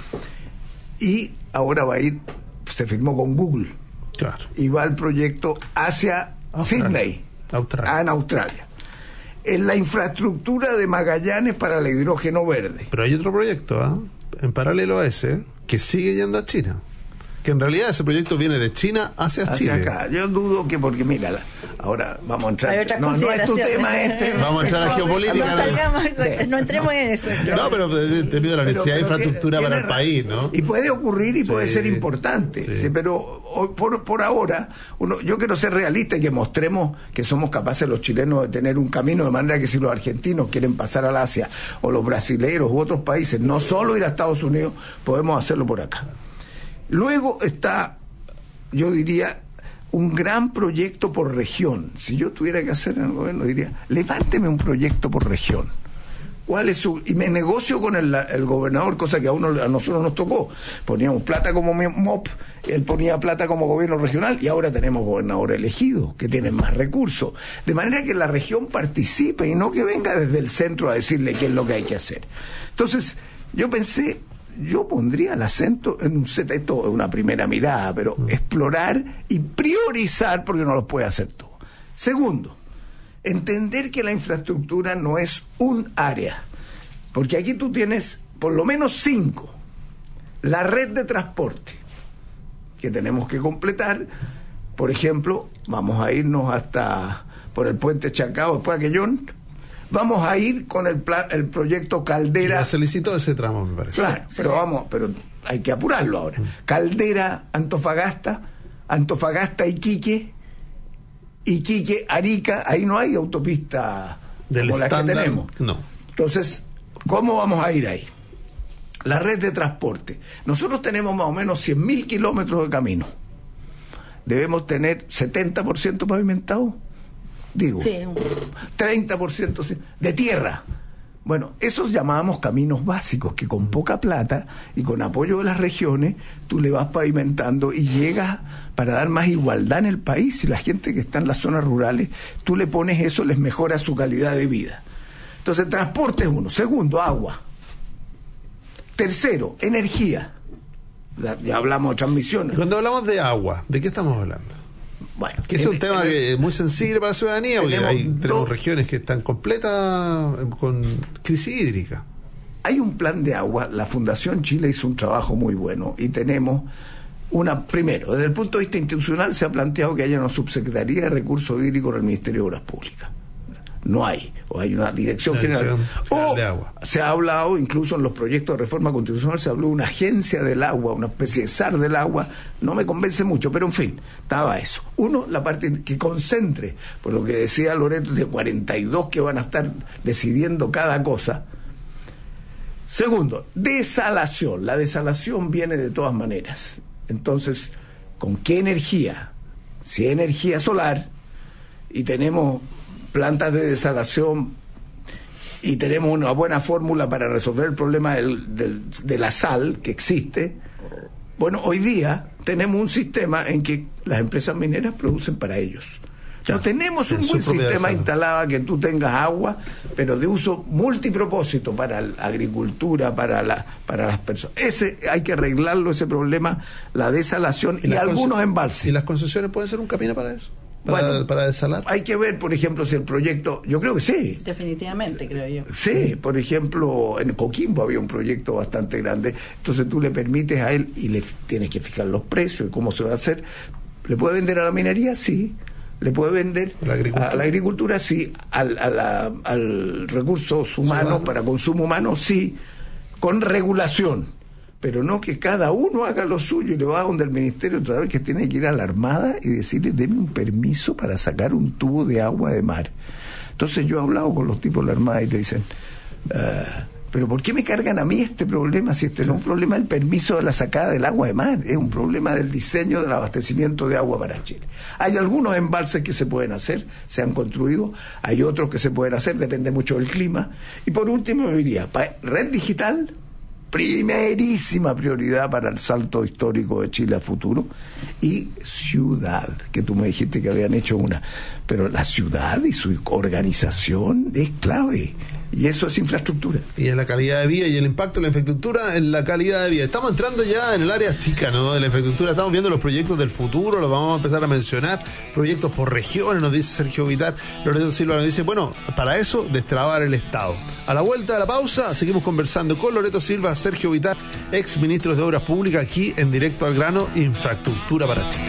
C. Y ahora va a ir, se firmó con Google. Claro. Y va el proyecto hacia Australia. Sydney, Australia. Ah, en Australia. En la infraestructura de Magallanes para el hidrógeno verde. Pero hay otro proyecto, ¿eh? en paralelo a ese, que sigue yendo a China. Que en realidad ese proyecto viene de China hacia, hacia Chile. Acá. Yo dudo que, porque mira, ahora vamos a entrar. No, no es tu tema este. Vamos a entrar a geopolítica. No, salgamos, sí. no entremos en eso. No, pero debido a la necesidad de infraestructura para el país, ¿no? Y puede ocurrir y sí. puede ser importante. Sí. Sí, pero hoy, por, por ahora, uno, yo quiero ser realista y que mostremos que somos capaces los chilenos de tener un camino, de manera que si los argentinos quieren pasar al Asia, o los brasileños u otros países, no solo ir a Estados Unidos, podemos hacerlo por acá. Luego está, yo diría, un gran proyecto por región. Si yo tuviera que hacer en el gobierno, diría, levánteme un proyecto por región. ¿Cuál es su...? Y me negocio con el, el gobernador, cosa que a, uno, a nosotros nos tocó. Poníamos plata como M O P, él ponía plata como gobierno regional, y ahora tenemos gobernadores elegidos, que tienen más recursos. De manera que la región participe y no que venga desde el centro a decirle qué es lo que hay que hacer. Entonces, yo pensé... Yo pondría el acento en un set, esto es una primera mirada, pero mm. explorar y priorizar, porque no lo puede hacer todo. Segundo, entender que la infraestructura no es un área, porque aquí tú tienes por lo menos cinco. La red de transporte, que tenemos que completar. Por ejemplo, vamos a irnos hasta por el puente Chacao, después a Quellón. Vamos a ir con el pla- el proyecto Caldera. Ya se licitó ese tramo, me parece. Claro, sí, pero sí. vamos, pero hay que apurarlo ahora. Mm. Caldera, Antofagasta, Antofagasta, Iquique, Iquique, Arica, ahí no hay autopista del como estándar, la que tenemos. No. Entonces, ¿cómo vamos a ir ahí? La red de transporte. Nosotros tenemos más o menos cien mil kilómetros de camino. Debemos tener setenta por ciento pavimentado. Digo, sí. treinta por ciento de tierra. Bueno, esos llamábamos caminos básicos, que con poca plata y con apoyo de las regiones, tú le vas pavimentando y llegas para dar más igualdad en el país. Y la gente que está en las zonas rurales, tú le pones eso, les mejora su calidad de vida. Entonces, transporte es uno. Segundo, agua. Tercero, energía. Ya hablamos de transmisiones. Cuando hablamos de agua, ¿de qué estamos hablando? Bueno, que es un tema que es muy sensible para la ciudadanía, porque hay tenemos dos, regiones que están completas con crisis hídrica. Hay un plan de agua, la Fundación Chile hizo un trabajo muy bueno y tenemos una, primero, desde el punto de vista institucional se ha planteado que haya una subsecretaría de recursos hídricos en el Ministerio de Obras Públicas. no hay, o hay una dirección La general, dirección o general de agua. se ha hablado, incluso en los proyectos de reforma constitucional se habló de una agencia del agua, una especie de SAR del agua. No me convence mucho, pero en fin, estaba eso. Uno, la parte que concentre, por lo que decía Loreto, de cuarenta y dos que van a estar decidiendo cada cosa. Segundo, desalación. La desalación viene de todas maneras. Entonces, ¿con qué energía? Si es energía solar y tenemos plantas de desalación y tenemos una buena fórmula para resolver el problema del, del, de la sal que existe, bueno, hoy día tenemos un sistema en que las empresas mineras producen para ellos. Ya, no tenemos un buen sistema instalado que tú tengas agua, pero de uso multipropósito para la agricultura, para la para las personas. Ese hay que arreglarlo, ese problema, la desalación y, y algunos embalses. ¿Y las concesiones pueden ser un camino para eso? Para, bueno, para desalar. Hay que ver, por ejemplo, si el proyecto, yo creo que sí. Definitivamente, creo yo. Sí, por ejemplo, en Coquimbo había un proyecto bastante grande, entonces tú le permites a él y le tienes que fijar los precios y cómo se va a hacer. ¿Le puede vender a la minería? Sí. ¿Le puede vender la a la agricultura? Sí. ¿Al, a la, al recursos humanos Ciudadano. Para consumo humano? Sí. Con regulación. Pero no que cada uno haga lo suyo y le va a donde el ministerio otra vez que tiene que ir a la Armada y decirle, deme un permiso para sacar un tubo de agua de mar. Entonces yo he hablado con los tipos de la Armada y te dicen, uh, pero ¿por qué me cargan a mí este problema si este no es un problema del permiso de la sacada del agua de mar? Es un problema del diseño del abastecimiento de agua para Chile. Hay algunos embalses que se pueden hacer, se han construido, hay otros que se pueden hacer, depende mucho del clima. Y por último me diría, red digital, primerísima prioridad para el salto histórico de Chile a futuro, y ciudad, que tú me dijiste que habían hecho una, pero la ciudad y su organización es clave, y eso es infraestructura. Y en la calidad de vida y el impacto de la infraestructura en la calidad de vida. Estamos entrando ya en el área chica, ¿no?, de la infraestructura. Estamos viendo los proyectos del futuro, los vamos a empezar a mencionar, proyectos por regiones, nos dice Sergio Vitar. Loreto Silva nos dice, bueno, para eso, destrabar el Estado. A la vuelta de la pausa, seguimos conversando con Loreto Silva, Sergio Vitar, ex ministros de Obras Públicas, aquí en Directo al Grano, Infraestructura para Chile.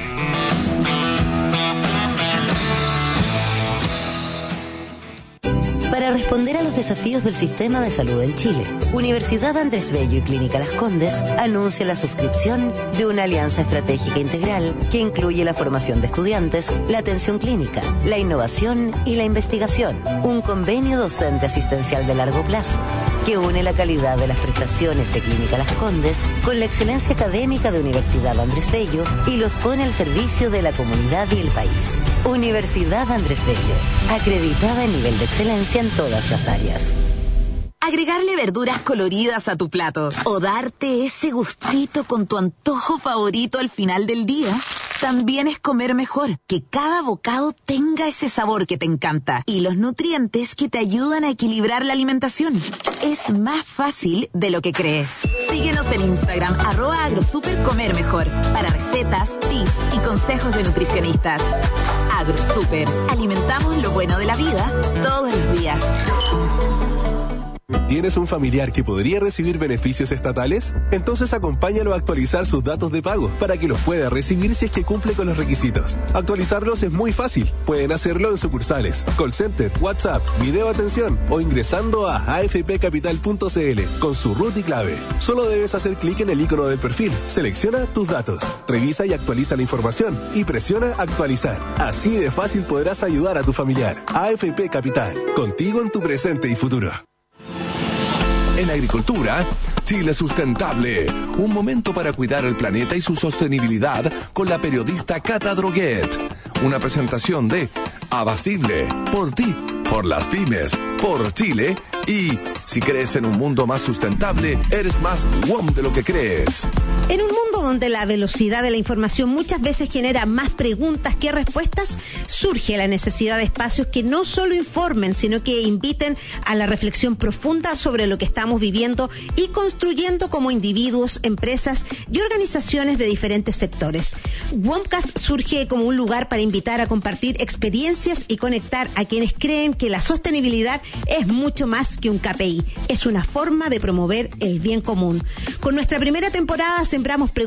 Para responder a los desafíos del sistema de salud en Chile, Universidad Andrés Bello y Clínica Las Condes anuncia la suscripción de una alianza estratégica integral que incluye la formación de estudiantes, la atención clínica, la innovación y la investigación. Un convenio docente asistencial de largo plazo que une la calidad de las prestaciones de Clínica Las Condes con la excelencia académica de Universidad Andrés Bello y los pone al servicio de la comunidad y el país. Universidad Andrés Bello, acreditada en nivel de excelencia en todas las áreas. Agregarle verduras coloridas a tu plato o darte ese gustito con tu antojo favorito al final del día también es comer mejor. Que cada bocado tenga ese sabor que te encanta y los nutrientes que te ayudan a equilibrar la alimentación. Es más fácil de lo que crees. Síguenos en Instagram, arroba agrosupercomer mejor, para recetas, tips y consejos de nutricionistas. AgroSuper, alimentamos lo bueno de la vida todos los días. ¿Tienes un familiar que podría recibir beneficios estatales? Entonces acompáñalo a actualizar sus datos de pago para que los pueda recibir si es que cumple con los requisitos. Actualizarlos es muy fácil. Pueden hacerlo en sucursales, call center, WhatsApp, video atención o ingresando a a f p capital punto c l con su root y clave. Solo debes hacer clic en el icono del perfil, selecciona tus datos, revisa y actualiza la información y presiona actualizar. Así de fácil podrás ayudar a tu familiar. A F P Capital, contigo en tu presente y futuro. En agricultura, Chile Sustentable. Un momento para cuidar el planeta y su sostenibilidad con la periodista Cata Droguet. Una presentación de Abastible, por ti, por las pymes, por Chile y si crees en un mundo más sustentable, eres más W O M de lo que crees. En un mundo donde la velocidad de la información muchas veces genera más preguntas que respuestas, surge la necesidad de espacios que no solo informen, sino que inviten a la reflexión profunda sobre lo que estamos viviendo y construyendo como individuos, empresas y organizaciones de diferentes sectores. WOMcast surge como un lugar para invitar a compartir experiencias y conectar a quienes creen que la sostenibilidad es mucho más que un K P I, es una forma de promover el bien común. Con nuestra primera temporada sembramos preguntas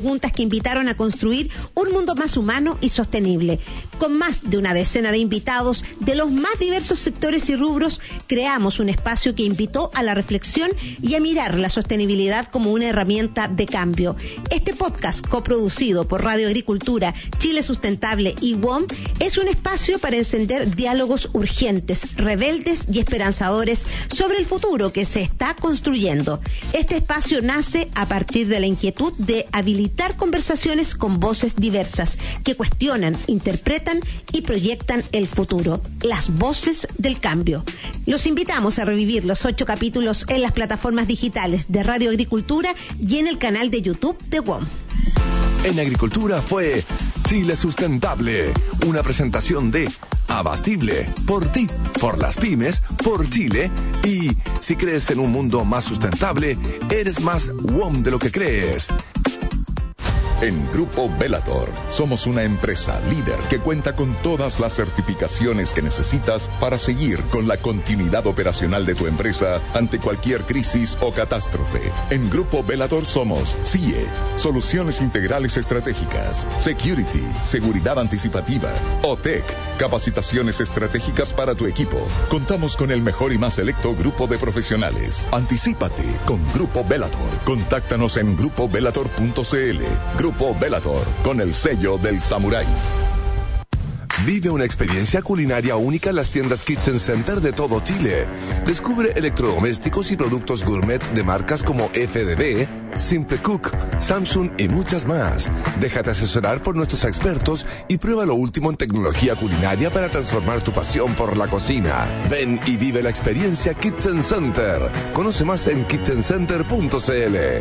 preguntas que invitaron a construir un mundo más humano y sostenible. Con más de una decena de invitados de los más diversos sectores y rubros, creamos un espacio que invitó a la reflexión y a mirar la sostenibilidad como una herramienta de cambio. Este podcast, coproducido por Radio Agricultura, Chile Sustentable y W O M, es un espacio para encender diálogos urgentes, rebeldes y esperanzadores sobre el futuro que se está construyendo. Este espacio nace a partir de la inquietud de habilitar conversaciones con voces diversas que cuestionan, interpretan y proyectan el futuro. Las voces del cambio. Los invitamos a revivir los ocho capítulos en las plataformas digitales de Radio Agricultura y en el canal de YouTube de W O M. En Agricultura fue Chile Sustentable, una presentación de Abastible, por ti, por las pymes, por Chile, y si crees en un mundo más sustentable, eres más W O M de lo que crees. En Grupo Bellator somos una empresa líder que cuenta con todas las certificaciones que necesitas para seguir con la continuidad operacional de tu empresa ante cualquier crisis o catástrofe. En Grupo Bellator somos C I E, Soluciones Integrales Estratégicas, Security, Seguridad Anticipativa, O T E C, Capacitaciones Estratégicas para tu equipo. Contamos con el mejor y más selecto grupo de profesionales. Anticípate con Grupo Bellator. Contáctanos en grupo bellator punto c l. Grupo Bellator, con el sello del samurái. Vive una experiencia culinaria única en las tiendas Kitchen Center de todo Chile. Descubre electrodomésticos y productos gourmet de marcas como F D B, Simple Cook, Samsung y muchas más. Déjate asesorar por nuestros expertos y prueba lo último en tecnología culinaria para transformar tu pasión por la cocina. Ven y vive la experiencia Kitchen Center. Conoce más en kitchen center punto c l.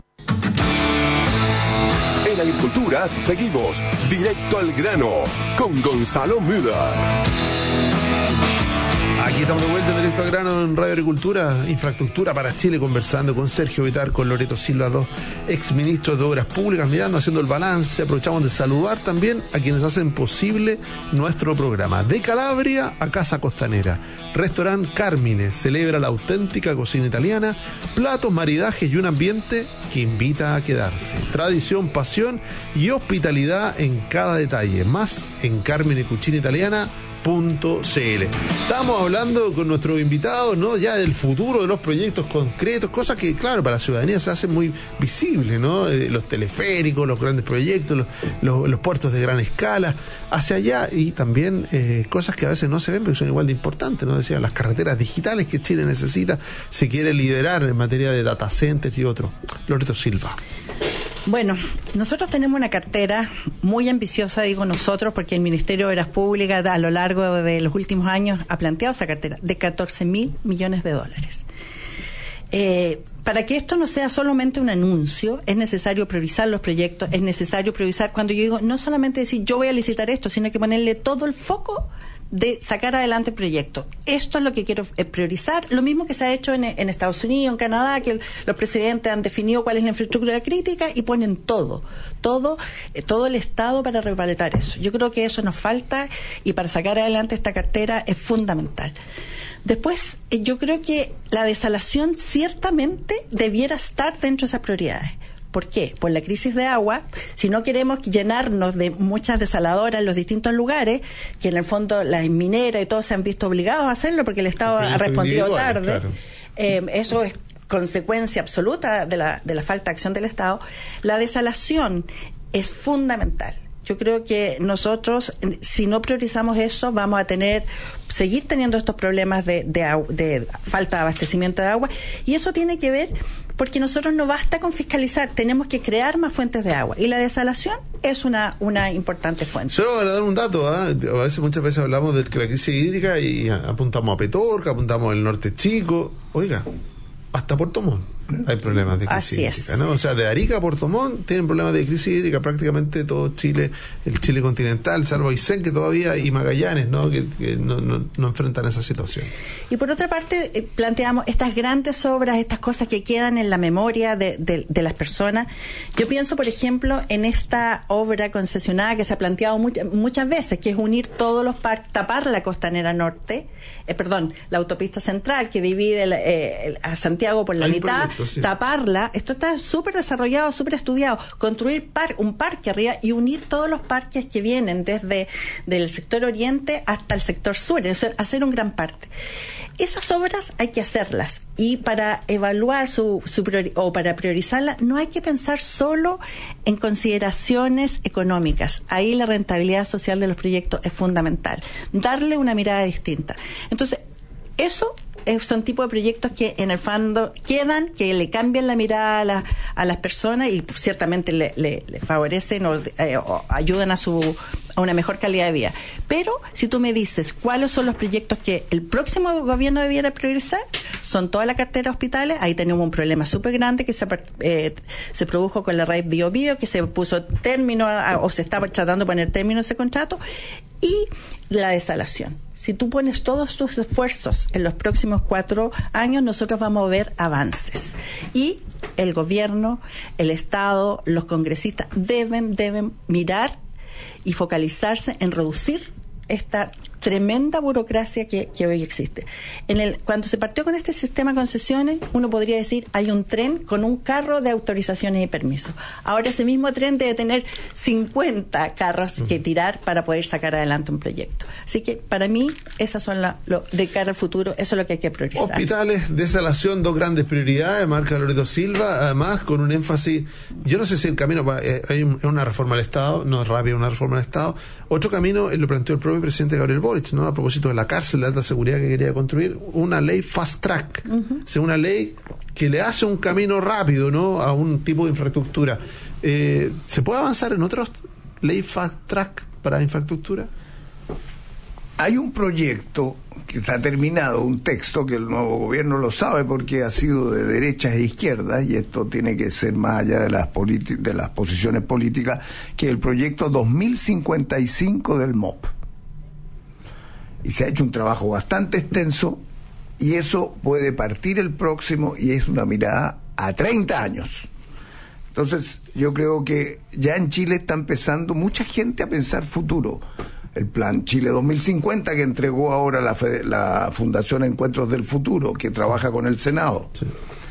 En Agricultura seguimos directo al grano con Gonzalo Müller. Aquí estamos de vuelta directo al grano en Radio Agricultura, Infraestructura para Chile, conversando con Sergio Vitar, con Loreto Silva, dos exministros de Obras Públicas, mirando, haciendo el balance. Aprovechamos de saludar también a quienes hacen posible nuestro programa. De Calabria a Casa Costanera, Restaurant Carmine celebra la auténtica cocina italiana, platos, maridajes y un ambiente que invita a quedarse. Tradición, pasión y hospitalidad en cada detalle. Más en Carmine Cucina Italiana punto c l. Estamos hablando con nuestros invitados, ¿no? Ya del futuro de los proyectos concretos, cosas que, claro, para la ciudadanía se hacen muy visibles, ¿no? Eh, los teleféricos, los grandes proyectos, los, los, los puertos de gran escala, hacia allá, y también eh, cosas que a veces no se ven, pero son igual de importantes, ¿no? Decían, las carreteras digitales que Chile necesita, se quiere liderar en materia de data centers y otros. Loreto Silva. Bueno, nosotros tenemos una cartera muy ambiciosa, digo nosotros, porque el Ministerio de Obras Públicas a lo largo de los últimos años ha planteado esa cartera de catorce mil millones de dólares. Eh, para que esto no sea solamente un anuncio, es necesario priorizar los proyectos, es necesario priorizar, cuando yo digo, no solamente decir yo voy a licitar esto, sino que ponerle todo el foco de sacar adelante el proyecto. Esto es lo que quiero priorizar. Lo mismo que se ha hecho en, en Estados Unidos, en Canadá, que el, los presidentes han definido cuál es la infraestructura crítica y ponen todo, todo, eh, todo el Estado para repaletar eso. Yo creo que eso nos falta y para sacar adelante esta cartera es fundamental. Después, eh, yo creo que la desalación ciertamente debiera estar dentro de esas prioridades. ¿Por qué? Por la crisis de agua. Si no queremos llenarnos de muchas desaladoras en los distintos lugares, que en el fondo las mineras y todos se han visto obligados a hacerlo porque el Estado ha respondido tarde, claro. eh, eso es consecuencia absoluta de la, de la falta de acción del Estado. La desalación es fundamental. Yo creo que nosotros, si no priorizamos eso, vamos a tener, seguir teniendo estos problemas de, de, de falta de abastecimiento de agua, y eso tiene que ver porque nosotros no basta con fiscalizar, tenemos que crear más fuentes de agua, y la desalación es una, una importante fuente. Solo para dar un dato, ¿eh? A veces, muchas veces hablamos de la crisis hídrica y apuntamos a Petorca, apuntamos al norte chico, oiga, hasta Puerto Montt hay problemas de crisis Así hídrica, es. ¿no? O sea, de Arica a Puerto Montt tienen problemas de crisis hídrica prácticamente todo Chile, el Chile continental, salvo Aysén que todavía, y Magallanes, ¿no? Que, que no, no, no enfrentan esa situación. Y por otra parte, eh, planteamos estas grandes obras, estas cosas que quedan en la memoria de, de, de las personas. Yo pienso, por ejemplo, en esta obra concesionada que se ha planteado much, muchas veces, que es unir todos los parques, tapar la costanera norte, eh, perdón, la autopista central que divide el, eh, a Santiago por la Hay mitad, Exacto, sí. taparla. Esto está súper desarrollado, súper estudiado. Construir par, un parque arriba y unir todos los parques que vienen desde del sector oriente hasta el sector sur, es decir, hacer un gran parque. Esas obras hay que hacerlas, y para evaluar su, su priori, o para priorizarla no hay que pensar solo en consideraciones económicas. Ahí la rentabilidad social de los proyectos es fundamental, darle una mirada distinta. Entonces, eso eh, son tipos de proyectos que en el fondo quedan, que le cambian la mirada a, la, a las personas y ciertamente le, le, le favorecen o, eh, o ayudan a su a una mejor calidad de vida. Pero si tú me dices cuáles son los proyectos que el próximo gobierno debiera priorizar, son toda la cartera de hospitales. Ahí tenemos un problema súper grande que se, eh, se produjo con la red Bio Bio, que se puso término a, o se estaba tratando de poner término a ese contrato, y la desalación. Si tú pones todos tus esfuerzos en los próximos cuatro años, nosotros vamos a ver avances. Y el gobierno, el Estado, los congresistas deben, deben mirar y focalizarse en reducir esta tremenda burocracia que, que hoy existe. En el, cuando se partió con este sistema de concesiones, uno podría decir, hay un tren con un carro de autorizaciones y permisos. Ahora ese mismo tren debe tener cincuenta carros que tirar para poder sacar adelante un proyecto. Así que para mí, esas son las, lo, de cara al futuro, eso es lo que hay que priorizar. Hospitales, desalación, dos grandes prioridades, marca Loreto Silva, además con un énfasis, yo no sé si el camino, eh, hay una reforma al Estado, no es rápida una reforma al Estado, otro camino eh, lo planteó el propio presidente Gabriel Boric, ¿no? A propósito de la cárcel de alta seguridad que quería construir, una ley fast track, uh-huh. O sea, una ley que le hace un camino rápido, ¿no? A un tipo de infraestructura. Eh, ¿Se puede avanzar en otras leyes fast track para infraestructura? Hay un proyecto que está terminado, un texto que el nuevo gobierno lo sabe porque ha sido de derechas e izquierdas, y esto tiene que ser más allá de las politi- de las posiciones políticas, que el proyecto dos mil cincuenta y cinco del M O P. Y se ha hecho un trabajo bastante extenso, y eso puede partir el próximo, y es una mirada a treinta años. Entonces, yo creo que ya en Chile está empezando mucha gente a pensar futuro. El plan Chile dos mil cincuenta que entregó ahora la, la Fundación Encuentros del Futuro, que trabaja con el Senado. Sí.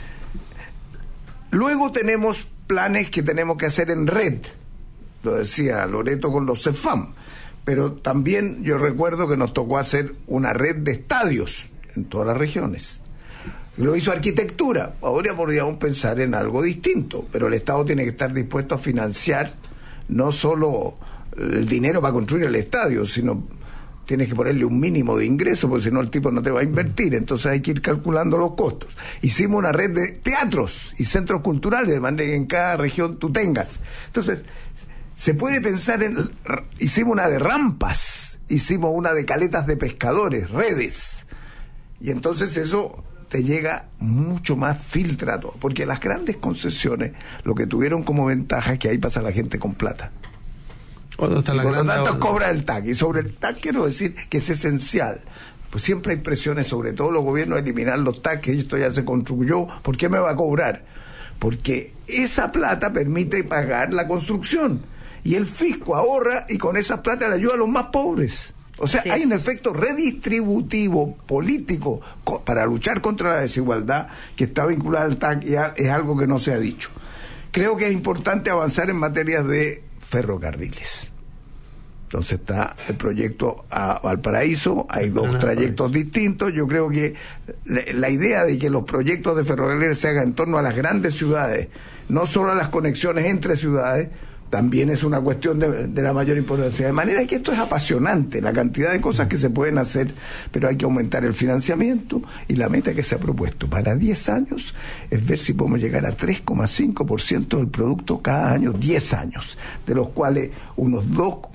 Luego tenemos planes que tenemos que hacer en red, lo decía Loreto con los CEFAM, pero también yo recuerdo que nos tocó hacer una red de estadios en todas las regiones. Lo hizo Arquitectura. Ahora podríamos pensar en algo distinto, pero el Estado tiene que estar dispuesto a financiar no solo el dinero para construir el estadio, sino tienes que ponerle un mínimo de ingreso, porque si no el tipo no te va a invertir. Entonces hay que ir calculando los costos. Hicimos una red de teatros y centros culturales, de manera que en cada región tú tengas. Entonces se puede pensar en, hicimos una de rampas, hicimos una de caletas de pescadores, redes, y entonces eso te llega mucho más filtrado, porque las grandes concesiones lo que tuvieron como ventaja es que ahí pasa la gente con plata. Está la por lo tanto cobra el T A C, y sobre el T A C quiero decir que es esencial, pues siempre hay presiones, sobre todo los gobiernos, a eliminar los T A C, que esto ya se construyó. ¿Por qué me va a cobrar? Porque esa plata permite pagar la construcción, y el fisco ahorra, y con esa plata le ayuda a los más pobres. O sea, sí, hay un efecto redistributivo político co- para luchar contra la desigualdad que está vinculada al T A C, y a, es algo que no se ha dicho. Creo que es importante avanzar en materias de ferrocarriles. Entonces está el proyecto a Valparaíso, hay dos trayectos distintos. Yo creo que la, la idea de que los proyectos de ferrocarriles se hagan en torno a las grandes ciudades, no solo a las conexiones entre ciudades, también es una cuestión de, de la mayor importancia. De manera que esto es apasionante, la cantidad de cosas que se pueden hacer, pero hay que aumentar el financiamiento, y la meta que se ha propuesto para diez años es ver si podemos llegar a tres coma cinco por ciento del producto cada año, diez años, de los cuales unos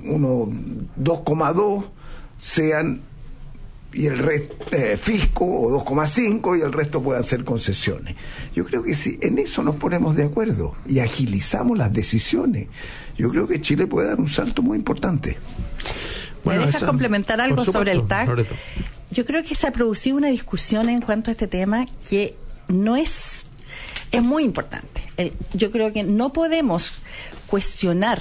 dos coma dos sean y el resto eh, fisco, o dos coma cinco, y el resto puedan ser concesiones. Yo creo que si en eso nos ponemos de acuerdo y agilizamos las decisiones, yo creo que Chile puede dar un salto muy importante. Bueno, ¿me dejas esa, complementar algo sobre el T A C? Loreto. Yo creo que se ha producido una discusión en cuanto a este tema que no es es muy importante. El, yo creo que no podemos cuestionar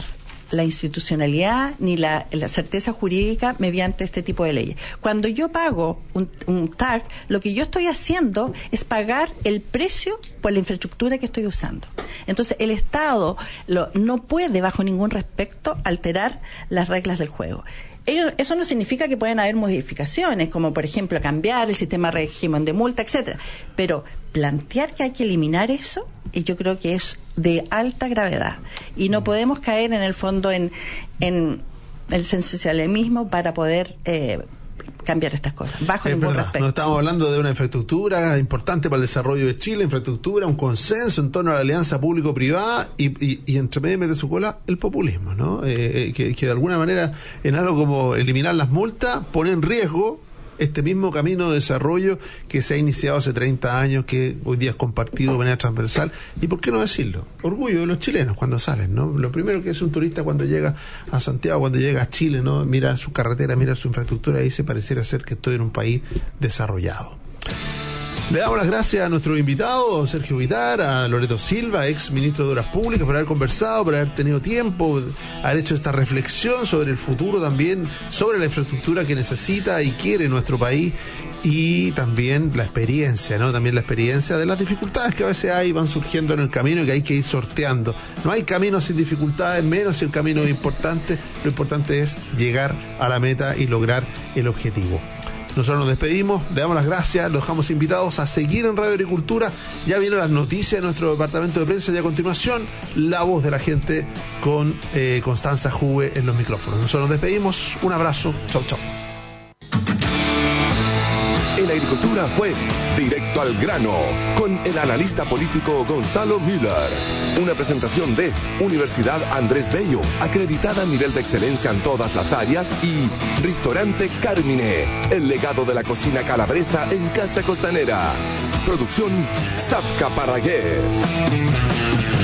la institucionalidad ni la, la certeza jurídica mediante este tipo de leyes. Cuando yo pago un, un T A C, lo que yo estoy haciendo es pagar el precio por la infraestructura que estoy usando. Entonces, el Estado lo, no puede, bajo ningún respecto, alterar las reglas del juego. Ellos, eso no significa que puedan haber modificaciones, como por ejemplo cambiar el sistema de régimen de multa, etcétera. Pero plantear que hay que eliminar eso, y yo creo que es de alta gravedad. Y no podemos caer en el fondo en, en el sensacionalismo para poder eh, cambiar estas cosas, bajo es ningún verdad. respecto. No estamos hablando de una infraestructura importante para el desarrollo de Chile, infraestructura, un consenso en torno a la alianza público-privada y, y, y entre medio mete su cola el populismo, ¿no? Eh, que, que de alguna manera, en algo como eliminar las multas, pone en riesgo este mismo camino de desarrollo que se ha iniciado hace treinta años, que hoy día es compartido de manera transversal. ¿Y por qué no decirlo? Orgullo de los chilenos cuando salen, ¿no? Lo primero que es un turista cuando llega a Santiago, cuando llega a Chile, ¿no? Mira su carretera, mira su infraestructura y dice, pareciera ser que estoy en un país desarrollado. Le damos las gracias a nuestro invitado, Sergio Bitar, a Loreto Silva, ex ministro de Obras Públicas, por haber conversado, por haber tenido tiempo, haber hecho esta reflexión sobre el futuro también, sobre la infraestructura que necesita y quiere nuestro país, y también la experiencia, ¿no? También la experiencia de las dificultades que a veces hay, van surgiendo en el camino y que hay que ir sorteando. No hay camino sin dificultades, menos si el camino es importante. Lo importante es llegar a la meta y lograr el objetivo. Nosotros nos despedimos, le damos las gracias, los dejamos invitados a seguir en Radio Agricultura. Ya vienen las noticias de nuestro departamento de prensa y a continuación la voz de la gente con eh, Constanza Juve en los micrófonos. Nosotros nos despedimos, un abrazo, chau chau. En Agricultura fue Directo al Grano con el analista político Gonzalo Müller. Una presentación de Universidad Andrés Bello, acreditada a nivel de excelencia en todas las áreas, y Ristorante Carmine, el legado de la cocina calabresa en Casa Costanera. Producción Zapca Parragués.